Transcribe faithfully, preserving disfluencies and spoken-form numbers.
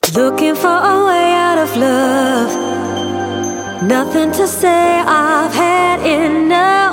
Looking for a way out of love. Nothing to say, I've had enough.